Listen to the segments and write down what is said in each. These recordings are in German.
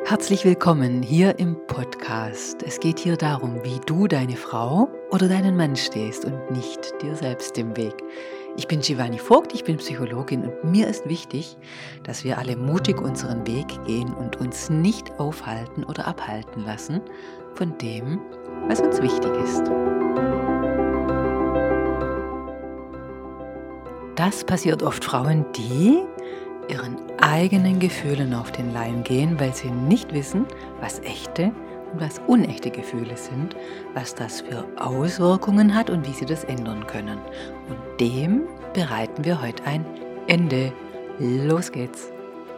Herzlich willkommen hier im Podcast. Es geht hier darum, wie du deine Frau oder deinen Mann stehst und nicht dir selbst im Weg. Ich bin Giovanni Vogt, ich bin Psychologin und mir ist wichtig, dass wir alle mutig unseren Weg gehen und uns nicht aufhalten oder abhalten lassen von dem, was uns wichtig ist. Das passiert oft Frauen, die ihren eigenen Gefühlen auf den Leim gehen, weil sie nicht wissen, was echte und was unechte Gefühle sind, was das für Auswirkungen hat und wie sie das ändern können. Und dem bereiten wir heute ein Ende. Los geht's!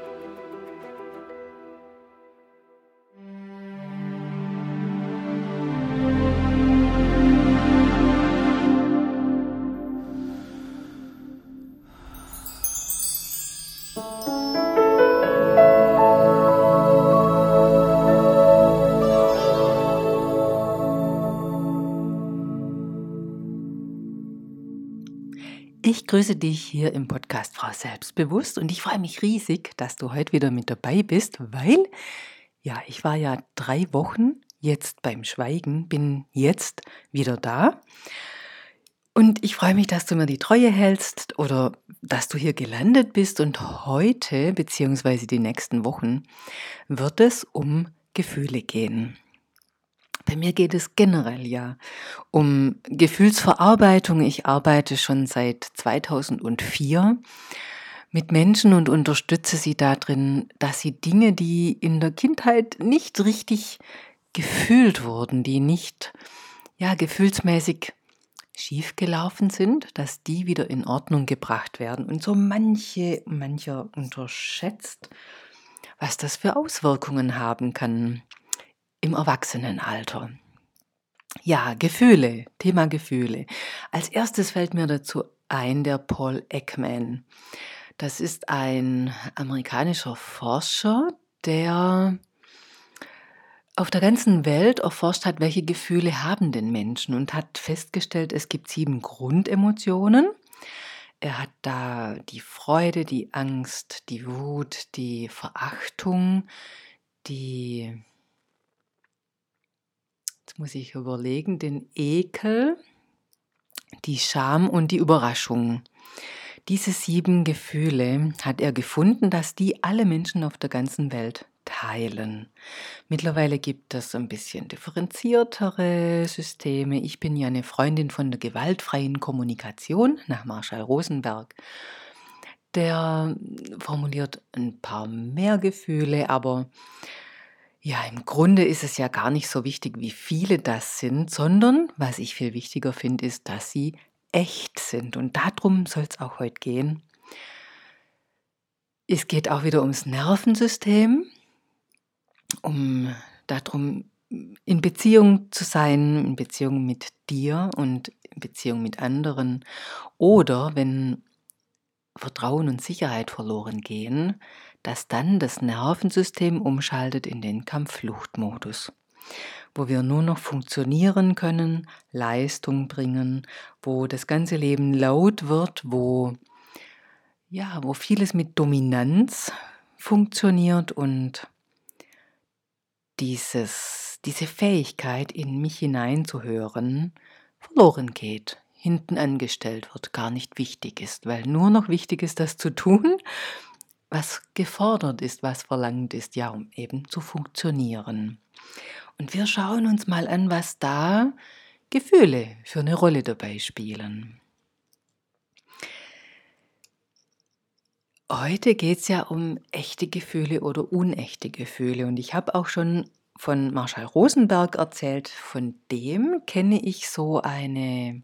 Ich grüße dich hier im Podcast Frau Selbstbewusst und ich freue mich riesig, dass du heute wieder mit dabei bist, weil ich war ja 3 Wochen jetzt beim Schweigen, bin jetzt wieder da und ich freue mich, dass du mir die Treue hältst oder dass du hier gelandet bist und heute bzw. die nächsten Wochen wird es um Gefühle gehen. Bei mir geht es generell um Gefühlsverarbeitung. Ich arbeite schon seit 2004 mit Menschen und unterstütze sie darin, dass sie Dinge, die in der Kindheit nicht richtig gefühlt wurden, die nicht gefühlsmäßig schiefgelaufen sind, dass die wieder in Ordnung gebracht werden. Und so mancher unterschätzt, was das für Auswirkungen haben kann im Erwachsenenalter. Ja, Gefühle, Thema Gefühle. Als erstes fällt mir dazu ein der Paul Ekman. Das ist ein amerikanischer Forscher, der auf der ganzen Welt erforscht hat, welche Gefühle haben denn Menschen und hat festgestellt, es gibt 7 Grundemotionen. Er hat da die Freude, die Angst, die Wut, die Verachtung, jetzt muss ich überlegen, den Ekel, die Scham und die Überraschung. Diese 7 Gefühle hat er gefunden, dass die alle Menschen auf der ganzen Welt teilen. Mittlerweile gibt es ein bisschen differenziertere Systeme. Ich bin ja eine Freundin von der gewaltfreien Kommunikation nach Marshall Rosenberg. Der formuliert ein paar mehr Gefühle, aber im Grunde ist es ja gar nicht so wichtig, wie viele das sind, sondern was ich viel wichtiger finde, ist, dass sie echt sind. Und darum soll es auch heute gehen. Es geht auch wieder ums Nervensystem, darum, in Beziehung zu sein, in Beziehung mit dir und in Beziehung mit anderen. Oder wenn Vertrauen und Sicherheit verloren gehen, dass dann das Nervensystem umschaltet in den Kampf-Flucht-Modus, wo wir nur noch funktionieren können, Leistung bringen, wo das ganze Leben laut wird, wo vieles mit Dominanz funktioniert und diese Fähigkeit, in mich hineinzuhören, verloren geht, hinten angestellt wird, gar nicht wichtig ist, weil nur noch wichtig ist, das zu tun, was gefordert ist, was verlangt ist, um eben zu funktionieren. Und wir schauen uns mal an, was da Gefühle für eine Rolle dabei spielen. Heute geht es ja um echte Gefühle oder unechte Gefühle und ich habe auch schon von Marshall Rosenberg erzählt, von dem kenne ich so ein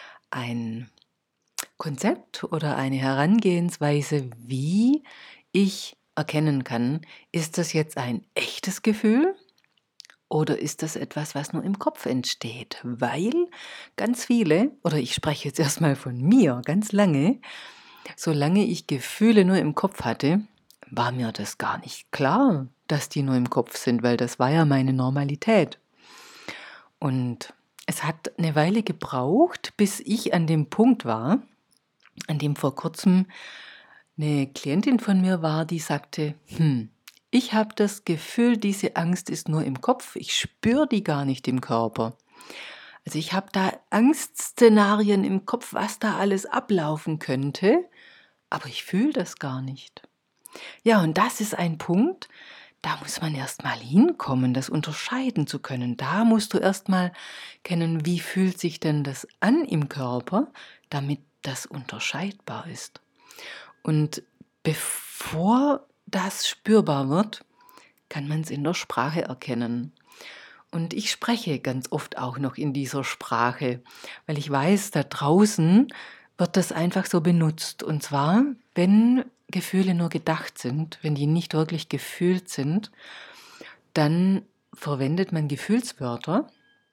Konzept oder eine Herangehensweise, wie ich erkennen kann, ist das jetzt ein echtes Gefühl oder ist das etwas, was nur im Kopf entsteht? Weil ganz viele, oder ich spreche jetzt erstmal von mir, ganz lange, solange ich Gefühle nur im Kopf hatte, war mir das gar nicht klar, dass die nur im Kopf sind, weil das war ja meine Normalität. Und es hat eine Weile gebraucht, bis ich an dem Punkt war, an dem vor kurzem eine Klientin von mir war, die sagte, Ich habe das Gefühl, diese Angst ist nur im Kopf. Ich spüre die gar nicht im Körper. Also ich habe da Angstszenarien im Kopf, was da alles ablaufen könnte, aber ich fühle das gar nicht. Ja, und das ist ein Punkt, da muss man erst mal hinkommen, das unterscheiden zu können. Da musst du erst mal kennen, wie fühlt sich denn das an im Körper, damit das unterscheidbar ist. Und bevor das spürbar wird, kann man es in der Sprache erkennen. Und ich spreche ganz oft auch noch in dieser Sprache, weil ich weiß, da draußen wird das einfach so benutzt. Und zwar, wenn Gefühle nur gedacht sind, wenn die nicht wirklich gefühlt sind, dann verwendet man Gefühlswörter.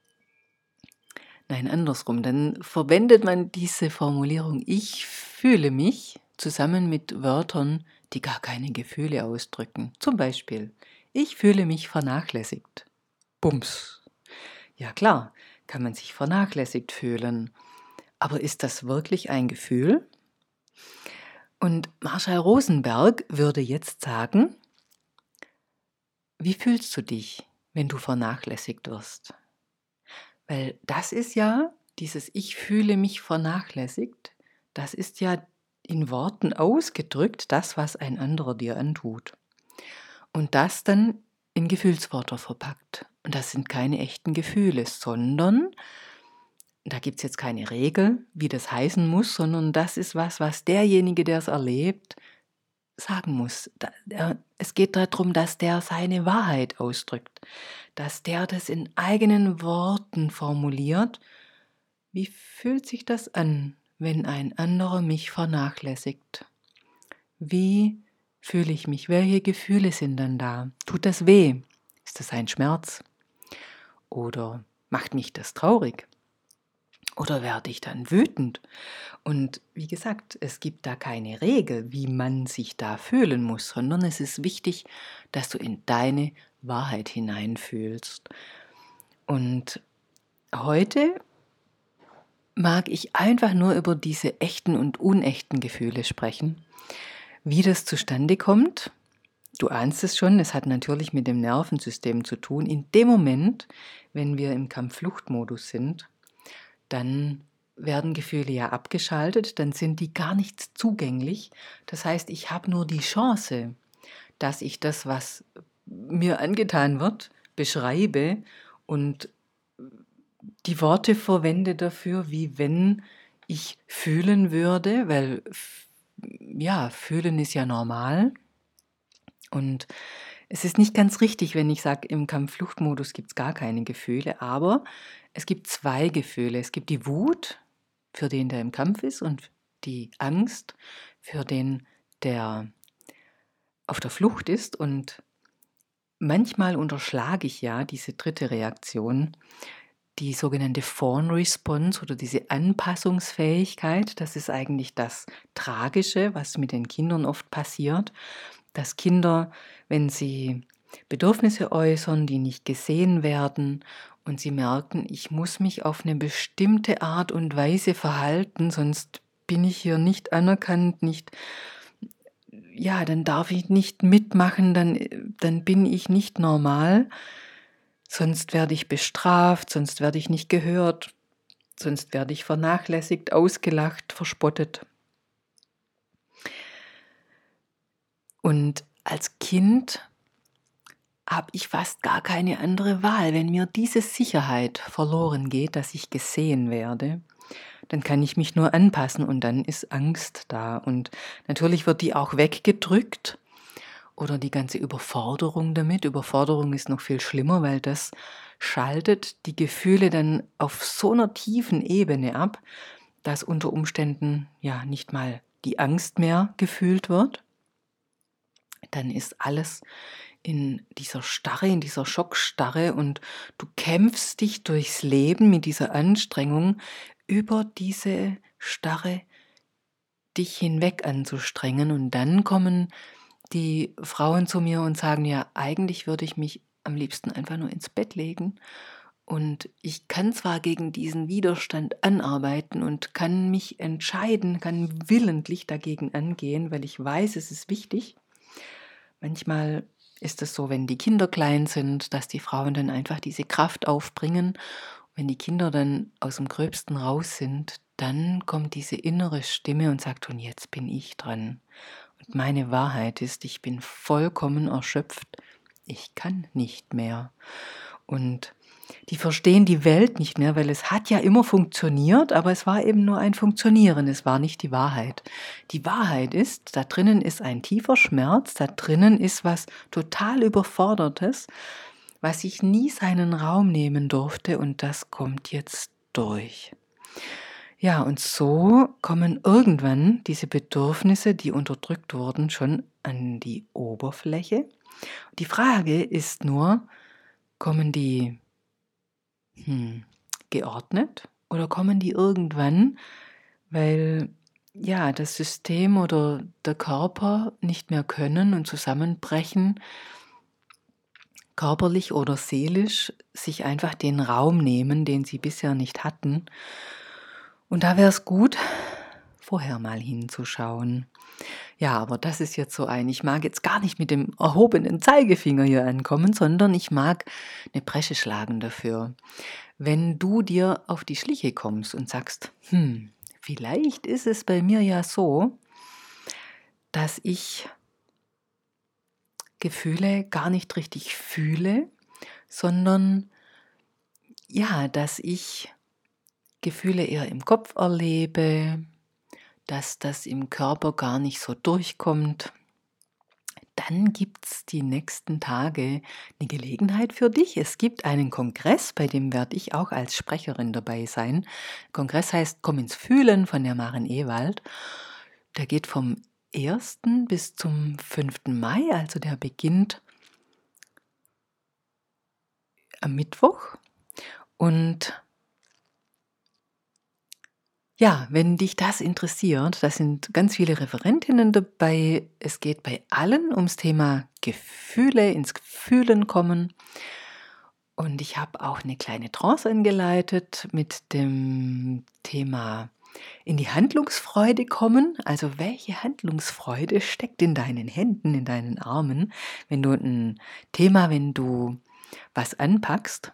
Nein, andersrum. Dann verwendet man diese Formulierung ich fühle mich zusammen mit Wörtern, die gar keine Gefühle ausdrücken. Zum Beispiel, ich fühle mich vernachlässigt. Bums. Ja klar, kann man sich vernachlässigt fühlen. Aber ist das wirklich ein Gefühl? Und Marshall Rosenberg würde jetzt sagen, wie fühlst du dich, wenn du vernachlässigt wirst? Weil das ist ja dieses Ich fühle mich vernachlässigt, das ist ja in Worten ausgedrückt, das, was ein anderer dir antut. Und das dann in Gefühlswörter verpackt. Und das sind keine echten Gefühle, sondern, da gibt es jetzt keine Regel, wie das heißen muss, sondern das ist was derjenige, der es erlebt, sagen muss. Es geht darum, dass der seine Wahrheit ausdrückt, dass der das in eigenen Worten formuliert. Wie fühlt sich das an, wenn ein anderer mich vernachlässigt? Wie fühle ich mich? Welche Gefühle sind dann da? Tut das weh? Ist das ein Schmerz? Oder macht mich das traurig? Oder werde ich dann wütend? Und wie gesagt, es gibt da keine Regel, wie man sich da fühlen muss, sondern es ist wichtig, dass du in deine Wahrheit hineinfühlst. Und heute mag ich einfach nur über diese echten und unechten Gefühle sprechen. Wie das zustande kommt, du ahnst es schon, es hat natürlich mit dem Nervensystem zu tun. In dem Moment, wenn wir im Kampf-Flucht-Modus sind, dann werden Gefühle ja abgeschaltet, dann sind die gar nicht zugänglich. Das heißt, ich habe nur die Chance, dass ich das, was mir angetan wird, beschreibe und die Worte verwende dafür, wie wenn ich fühlen würde, weil ja, fühlen ist ja normal. Und es ist nicht ganz richtig, wenn ich sage, im Kampf-Flucht-Modus gibt es gar keine Gefühle, aber es gibt zwei Gefühle. Es gibt die Wut für den, der im Kampf ist, und die Angst für den, der auf der Flucht ist. Und manchmal unterschlage ich ja diese dritte Reaktion, die sogenannte Fawn Response oder diese Anpassungsfähigkeit. Das ist eigentlich das Tragische, was mit den Kindern oft passiert, dass Kinder, wenn sie Bedürfnisse äußern, die nicht gesehen werden und sie merken, ich muss mich auf eine bestimmte Art und Weise verhalten, sonst bin ich hier nicht anerkannt, dann darf ich nicht mitmachen, dann bin ich nicht normal, sonst werde ich bestraft, sonst werde ich nicht gehört, sonst werde ich vernachlässigt, ausgelacht, verspottet. Und als Kind habe ich fast gar keine andere Wahl. Wenn mir diese Sicherheit verloren geht, dass ich gesehen werde, dann kann ich mich nur anpassen und dann ist Angst da. Und natürlich wird die auch weggedrückt oder die ganze Überforderung damit. Überforderung ist noch viel schlimmer, weil das schaltet die Gefühle dann auf so einer tiefen Ebene ab, dass unter Umständen ja nicht mal die Angst mehr gefühlt wird. Dann ist alles in dieser Starre, in dieser Schockstarre und du kämpfst dich durchs Leben mit dieser Anstrengung, über diese Starre dich hinweg anzustrengen. Und dann kommen die Frauen zu mir und sagen, ja, eigentlich würde ich mich am liebsten einfach nur ins Bett legen. Und ich kann zwar gegen diesen Widerstand anarbeiten und kann mich entscheiden, kann willentlich dagegen angehen, weil ich weiß, es ist wichtig. Manchmal ist es so, wenn die Kinder klein sind, dass die Frauen dann einfach diese Kraft aufbringen. Wenn die Kinder dann aus dem Gröbsten raus sind, dann kommt diese innere Stimme und sagt, und jetzt bin ich dran. Und meine Wahrheit ist, ich bin vollkommen erschöpft. Ich kann nicht mehr. Und die verstehen die Welt nicht mehr, weil es hat ja immer funktioniert, aber es war eben nur ein Funktionieren, es war nicht die Wahrheit. Die Wahrheit ist, da drinnen ist ein tiefer Schmerz, da drinnen ist was total Überfordertes, was ich nie seinen Raum nehmen durfte, und das kommt jetzt durch. Ja, und so kommen irgendwann diese Bedürfnisse, die unterdrückt wurden, schon an die Oberfläche. Die Frage ist nur, kommen die geordnet oder kommen die irgendwann, weil ja das System oder der Körper nicht mehr können und zusammenbrechen, körperlich oder seelisch, sich einfach den Raum nehmen, den sie bisher nicht hatten. Und da wäre es gut, vorher mal hinzuschauen. Ja, aber das ist jetzt so ich mag jetzt gar nicht mit dem erhobenen Zeigefinger hier ankommen, sondern ich mag eine Bresche schlagen dafür. Wenn du dir auf die Schliche kommst und sagst, vielleicht ist es bei mir ja so, dass ich Gefühle gar nicht richtig fühle, sondern ja, dass ich Gefühle eher im Kopf erlebe, dass das im Körper gar nicht so durchkommt, dann gibt es die nächsten Tage eine Gelegenheit für dich. Es gibt einen Kongress, bei dem werde ich auch als Sprecherin dabei sein. Kongress heißt Komm ins Fühlen von der Maren Ewald. Der geht vom 1. bis zum 5. Mai, also der beginnt am Mittwoch. Und ja, wenn dich das interessiert, da sind ganz viele Referentinnen dabei. Es geht bei allen ums Thema Gefühle, ins Fühlen kommen. Und ich habe auch eine kleine Trance eingeleitet mit dem Thema in die Handlungsfreude kommen. Also welche Handlungsfreude steckt in deinen Händen, in deinen Armen, wenn du was anpackst?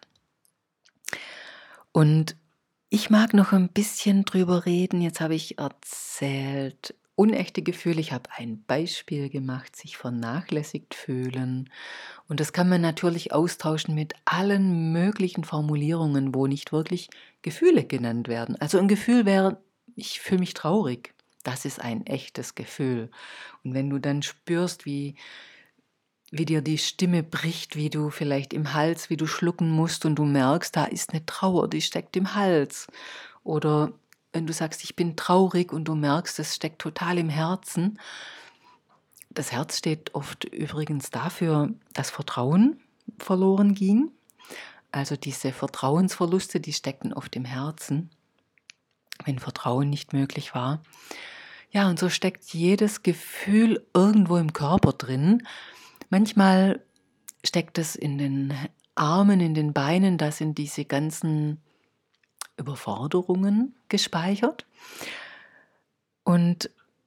Und ich mag noch ein bisschen drüber reden. Jetzt habe ich erzählt, unechte Gefühle. Ich habe ein Beispiel gemacht, sich vernachlässigt fühlen. Und das kann man natürlich austauschen mit allen möglichen Formulierungen, wo nicht wirklich Gefühle genannt werden. Also ein Gefühl wäre, ich fühle mich traurig. Das ist ein echtes Gefühl. Und wenn du dann spürst, wie dir die Stimme bricht, wie du vielleicht im Hals, wie du schlucken musst und du merkst, da ist eine Trauer, die steckt im Hals. Oder wenn du sagst, ich bin traurig und du merkst, es steckt total im Herzen. Das Herz steht oft übrigens dafür, dass Vertrauen verloren ging. Also diese Vertrauensverluste, die steckten oft im Herzen, wenn Vertrauen nicht möglich war. Ja, und so steckt jedes Gefühl irgendwo im Körper drin. Manchmal steckt es in den Armen, in den Beinen, da sind diese ganzen Überforderungen gespeichert. Und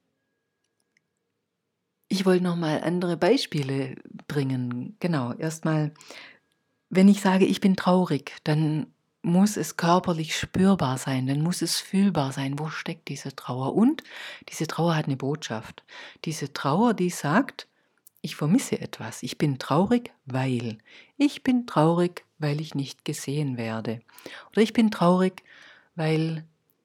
ich wollte noch mal andere Beispiele bringen. Genau, erstmal, wenn ich sage, ich bin traurig, dann muss es körperlich spürbar sein, dann muss es fühlbar sein, wo steckt diese Trauer. Und diese Trauer hat eine Botschaft. Diese Trauer, die sagt, ich vermisse etwas. Ich bin traurig, weil. Ich bin traurig, weil ich nicht gesehen werde. Oder ich bin traurig, weil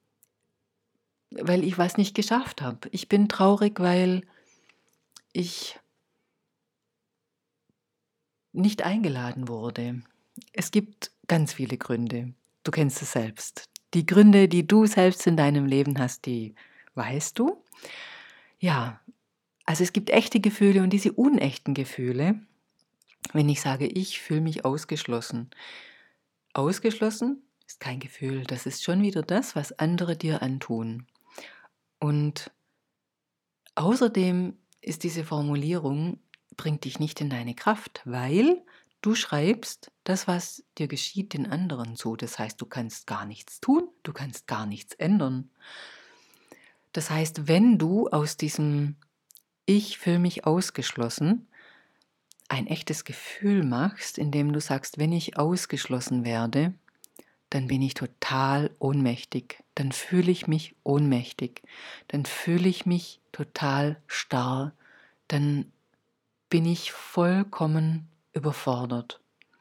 ich was nicht geschafft habe. Ich bin traurig, weil ich nicht eingeladen wurde. Es gibt ganz viele Gründe. Du kennst es selbst. Die Gründe, die du selbst in deinem Leben hast, die weißt du. Ja, also es gibt echte Gefühle und diese unechten Gefühle. Wenn ich sage, ich fühle mich ausgeschlossen. Ausgeschlossen ist kein Gefühl. Das ist schon wieder das, was andere dir antun. Und außerdem ist diese Formulierung, bringt dich nicht in deine Kraft, weil du schreibst das, was dir geschieht, den anderen zu. Das heißt, du kannst gar nichts tun, du kannst gar nichts ändern. Das heißt, wenn du aus diesem Ich fühle mich ausgeschlossen ein echtes Gefühl machst, indem du sagst, wenn ich ausgeschlossen werde, dann bin ich total ohnmächtig, dann fühle ich mich ohnmächtig, dann fühle ich mich total starr, dann bin ich vollkommen überfordert.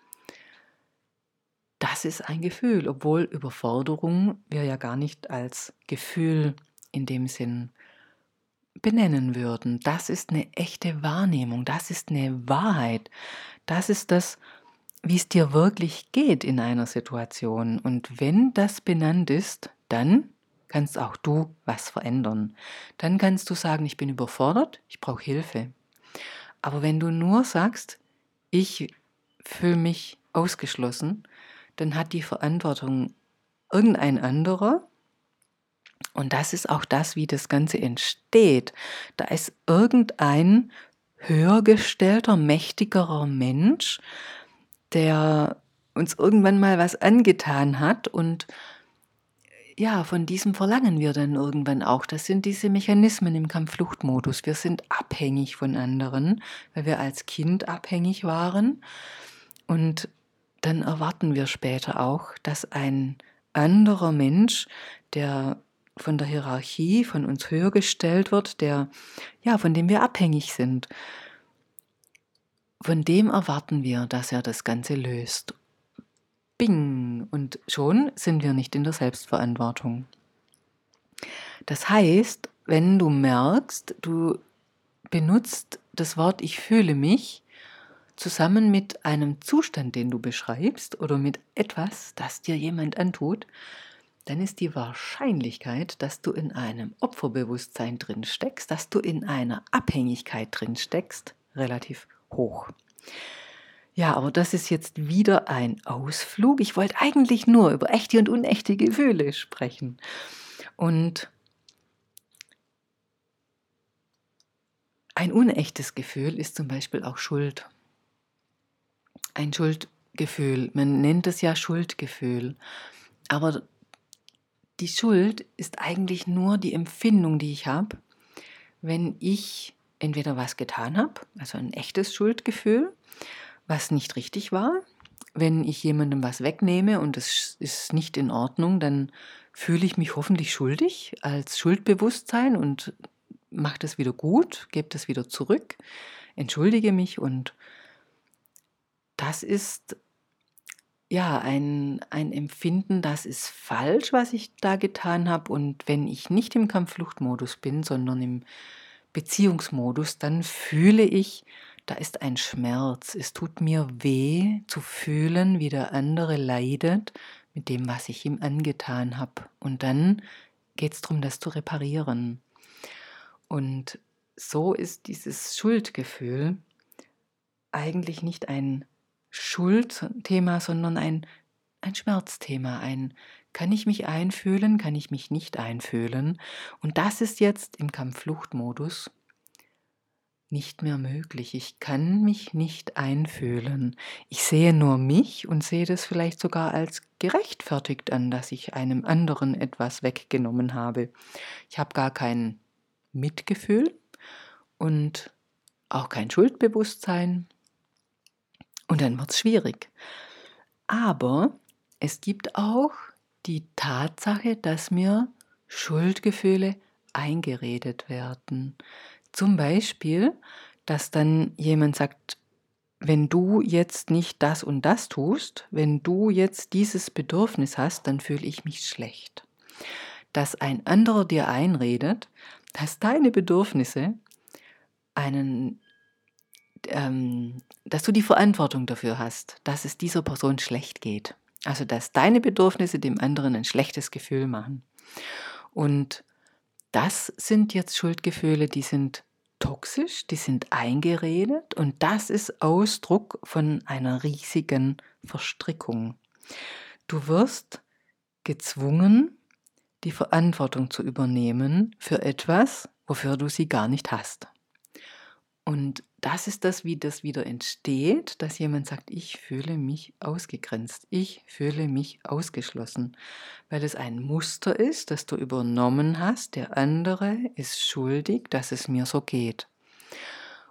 Das ist ein Gefühl, obwohl Überforderung wir ja gar nicht als Gefühl in dem Sinn benennen würden. Das ist eine echte Wahrnehmung, das ist eine Wahrheit, das ist das, wie es dir wirklich geht in einer Situation. Und wenn das benannt ist, dann kannst auch du was verändern. Dann kannst du sagen, ich bin überfordert, ich brauche Hilfe. Aber wenn du nur sagst, ich fühle mich ausgeschlossen, dann hat die Verantwortung irgendein anderer. Und das ist auch das, wie das Ganze entsteht. Da ist irgendein höhergestellter, mächtigerer Mensch, der uns irgendwann mal was angetan hat und ja, von diesem verlangen wir dann irgendwann auch. Das sind diese Mechanismen im Kampffluchtmodus. Wir sind abhängig von anderen, weil wir als Kind abhängig waren und dann erwarten wir später auch, dass ein anderer Mensch, der von der Hierarchie von uns höher gestellt wird, von dem wir abhängig sind, von dem erwarten wir, dass er das Ganze löst. Bing! Und schon sind wir nicht in der Selbstverantwortung. Das heißt, wenn du merkst, du benutzt das Wort ich fühle mich zusammen mit einem Zustand, den du beschreibst oder mit etwas, das dir jemand antut, dann ist die Wahrscheinlichkeit, dass du in einem Opferbewusstsein drin steckst, dass du in einer Abhängigkeit drin steckst, relativ hoch. Ja, aber das ist jetzt wieder ein Ausflug. Ich wollte eigentlich nur über echte und unechte Gefühle sprechen. Und ein unechtes Gefühl ist zum Beispiel auch Schuld. Ein Schuldgefühl, man nennt es ja Schuldgefühl. Aber die Schuld ist eigentlich nur die Empfindung, die ich habe, wenn ich entweder was getan habe, also ein echtes Schuldgefühl, was nicht richtig war. Wenn ich jemandem was wegnehme und es ist nicht in Ordnung, dann fühle ich mich hoffentlich schuldig als Schuldbewusstsein und mache das wieder gut, gebe das wieder zurück, entschuldige mich und das ist ja ein Empfinden, das ist falsch, was ich da getan habe und wenn ich nicht im Kampffluchtmodus bin, sondern im Beziehungsmodus, dann fühle ich, da ist ein Schmerz. Es tut mir weh zu fühlen, wie der andere leidet mit dem, was ich ihm angetan habe. Und dann geht es darum, das zu reparieren. Und so ist dieses Schuldgefühl eigentlich nicht ein Schuldthema, sondern ein Schmerzthema. Kann ich mich einfühlen, kann ich mich nicht einfühlen? Und das ist jetzt im Kampffluchtmodus nicht mehr möglich. Ich kann mich nicht einfühlen. Ich sehe nur mich und sehe das vielleicht sogar als gerechtfertigt an, dass ich einem anderen etwas weggenommen habe. Ich habe gar kein Mitgefühl und auch kein Schuldbewusstsein. Und dann wird es schwierig. Aber es gibt auch die Tatsache, dass mir Schuldgefühle eingeredet werden. Zum Beispiel, dass dann jemand sagt, wenn du jetzt nicht das und das tust, wenn du jetzt dieses Bedürfnis hast, dann fühle ich mich schlecht. Dass ein anderer dir einredet, dass deine Bedürfnisse dass du die Verantwortung dafür hast, dass es dieser Person schlecht geht. Also, dass deine Bedürfnisse dem anderen ein schlechtes Gefühl machen. Und das sind jetzt Schuldgefühle, die sind toxisch, die sind eingeredet und das ist Ausdruck von einer riesigen Verstrickung. Du wirst gezwungen, die Verantwortung zu übernehmen für etwas, wofür du sie gar nicht hast. Und das ist das, wie das wieder entsteht, dass jemand sagt, ich fühle mich ausgegrenzt, ich fühle mich ausgeschlossen, weil es ein Muster ist, das du übernommen hast, der andere ist schuldig, dass es mir so geht.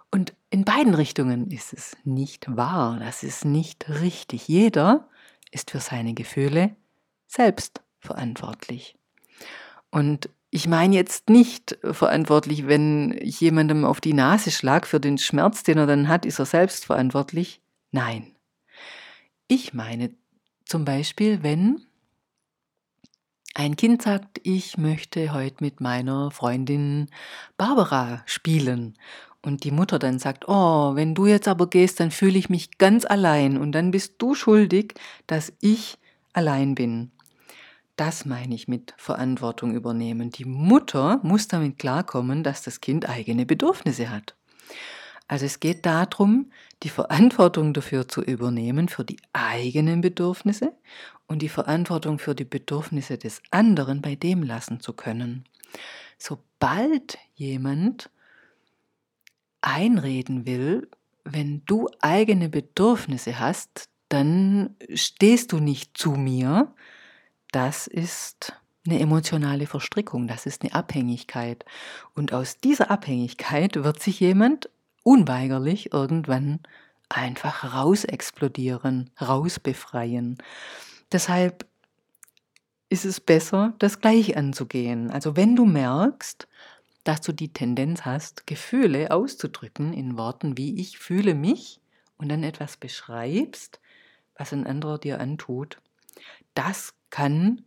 Und in beiden Richtungen ist es nicht wahr, das ist nicht richtig. Jeder ist für seine Gefühle selbst verantwortlich. Und ich meine jetzt nicht verantwortlich, wenn ich jemandem auf die Nase schlage für den Schmerz, den er dann hat, ist er selbst verantwortlich. Nein. Ich meine zum Beispiel, wenn ein Kind sagt, ich möchte heute mit meiner Freundin Barbara spielen. Und die Mutter dann sagt, oh, wenn du jetzt aber gehst, dann fühle ich mich ganz allein und dann bist du schuldig, dass ich allein bin. Das meine ich mit Verantwortung übernehmen. Die Mutter muss damit klarkommen, dass das Kind eigene Bedürfnisse hat. Also es geht darum, die Verantwortung dafür zu übernehmen, für die eigenen Bedürfnisse und die Verantwortung für die Bedürfnisse des anderen bei dem lassen zu können. Sobald jemand einreden will, wenn du eigene Bedürfnisse hast, dann stehst du nicht zu mir. Das ist eine emotionale Verstrickung, das ist eine Abhängigkeit. Und aus dieser Abhängigkeit wird sich jemand unweigerlich irgendwann einfach rausexplodieren, rausbefreien. Deshalb ist es besser, das gleich anzugehen. Also wenn du merkst, dass du die Tendenz hast, Gefühle auszudrücken in Worten wie ich fühle mich und dann etwas beschreibst, was ein anderer dir antut, das kann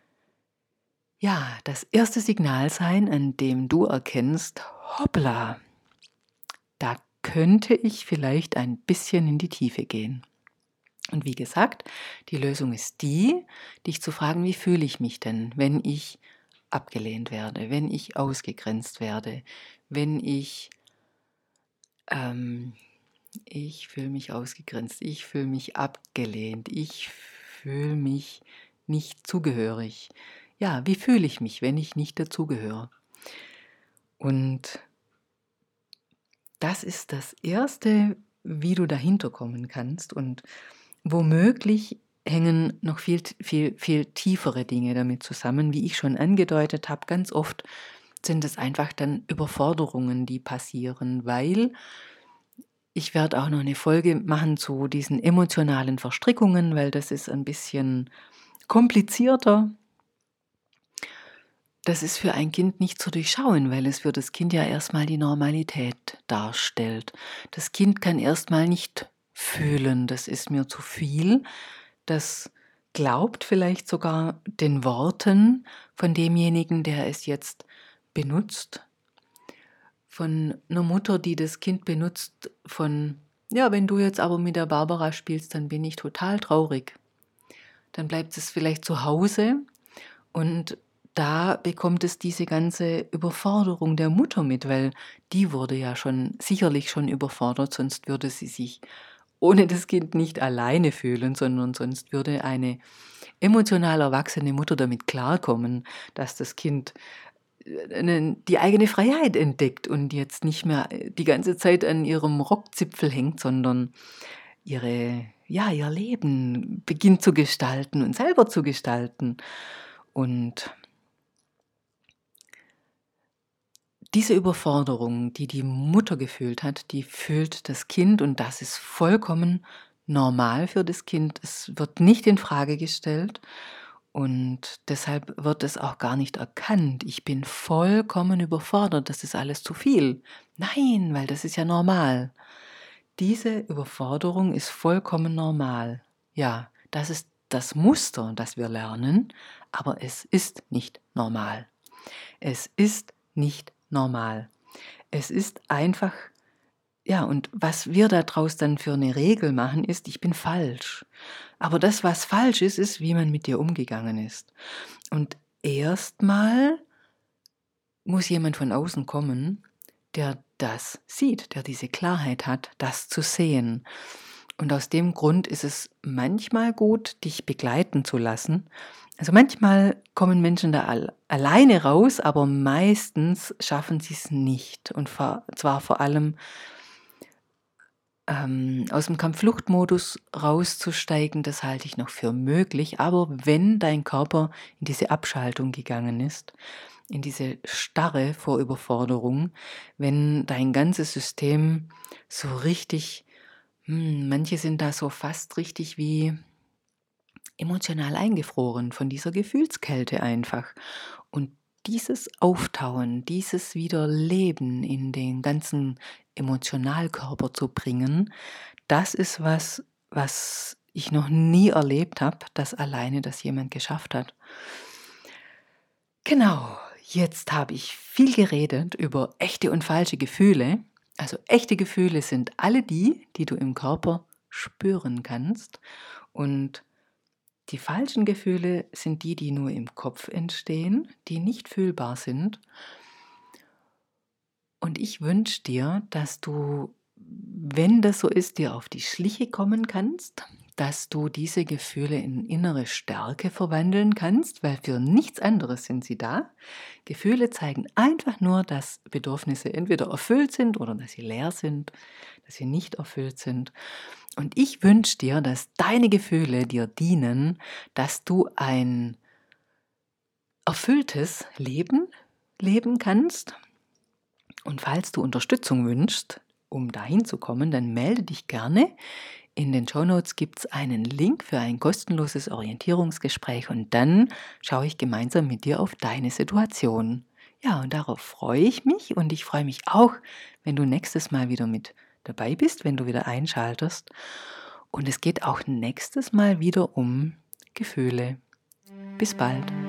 ja das erste Signal sein, an dem du erkennst, hoppla, da könnte ich vielleicht ein bisschen in die Tiefe gehen. Und wie gesagt, die Lösung ist die, dich zu fragen, wie fühle ich mich denn, wenn ich abgelehnt werde, wenn ich ausgegrenzt werde, wenn ich fühle mich ausgegrenzt, ich fühle mich abgelehnt, ich fühle mich nicht zugehörig. Ja, wie fühle ich mich, wenn ich nicht dazugehöre? Und das ist das Erste, wie du dahinter kommen kannst. Und womöglich hängen noch viel tiefere Dinge damit zusammen. Wie ich schon angedeutet habe, ganz oft sind es einfach dann Überforderungen, die passieren, weil ich werde auch noch eine Folge machen zu diesen emotionalen Verstrickungen, weil das ist ein bisschen komplizierter. Das ist für ein Kind nicht zu durchschauen, weil es für das Kind ja erstmal die Normalität darstellt. Das Kind kann erstmal nicht fühlen, das ist mir zu viel. Das glaubt vielleicht sogar den Worten von demjenigen, der es jetzt benutzt. Von einer Mutter, die das Kind benutzt, ja, wenn du jetzt aber mit der Barbara spielst, dann bin ich total traurig. Dann bleibt es vielleicht zu Hause und da bekommt es diese ganze Überforderung der Mutter mit, weil die wurde ja sicherlich schon überfordert, sonst würde sie sich ohne das Kind nicht alleine fühlen, sondern sonst würde eine emotional erwachsene Mutter damit klarkommen, dass das Kind die eigene Freiheit entdeckt und jetzt nicht mehr die ganze Zeit an ihrem Rockzipfel hängt, sondern ihr Leben beginnt zu gestalten und selber zu gestalten. Und diese Überforderung, die die Mutter gefühlt hat, die fühlt das Kind und das ist vollkommen normal für das Kind. Es wird nicht in Frage gestellt und deshalb wird es auch gar nicht erkannt. Ich bin vollkommen überfordert, das ist alles zu viel. Nein, weil das ist ja normal. Diese Überforderung ist vollkommen normal. Ja, das ist das Muster, das wir lernen, aber es ist nicht normal. Es ist nicht normal. Es ist einfach, ja, und was wir daraus dann für eine Regel machen, ist, ich bin falsch. Aber das, was falsch ist, ist, wie man mit dir umgegangen ist. Und erstmal muss jemand von außen kommen, der das sieht, der diese Klarheit hat, das zu sehen. Und aus dem Grund ist es manchmal gut, dich begleiten zu lassen. Also manchmal kommen Menschen da alleine raus, aber meistens schaffen sie es nicht. Und zwar vor allem aus dem Kampf-Flucht-Modus rauszusteigen, das halte ich noch für möglich. Aber wenn dein Körper in diese Abschaltung gegangen ist, in diese Starre vor Überforderung, wenn dein ganzes System so richtig, manche sind da so fast richtig wie emotional eingefroren von dieser Gefühlskälte einfach. Und dieses Auftauen, dieses Wiederleben in den ganzen Emotionalkörper zu bringen, das ist was ich noch nie erlebt habe, dass alleine das jemand geschafft hat. Genau, jetzt habe ich viel geredet über echte und falsche Gefühle. Also echte Gefühle sind alle die du im Körper spüren kannst. Und die falschen Gefühle sind die nur im Kopf entstehen, die nicht fühlbar sind. Und ich wünsche dir, dass du, wenn das so ist, dir auf die Schliche kommen kannst, dass du diese Gefühle in innere Stärke verwandeln kannst, weil für nichts anderes sind sie da. Gefühle zeigen einfach nur, dass Bedürfnisse entweder erfüllt sind oder dass sie leer sind, dass sie nicht erfüllt sind. Und ich wünsche dir, dass deine Gefühle dir dienen, dass du ein erfülltes Leben leben kannst. Und falls du Unterstützung wünschst, um dahin zu kommen, dann melde dich gerne. In den Shownotes gibt es einen Link für ein kostenloses Orientierungsgespräch und dann schaue ich gemeinsam mit dir auf deine Situation. Ja, und darauf freue ich mich und ich freue mich auch, wenn du nächstes Mal wieder mit dabei bist, wenn du wieder einschaltest. Und es geht auch nächstes Mal wieder um Gefühle. Bis bald.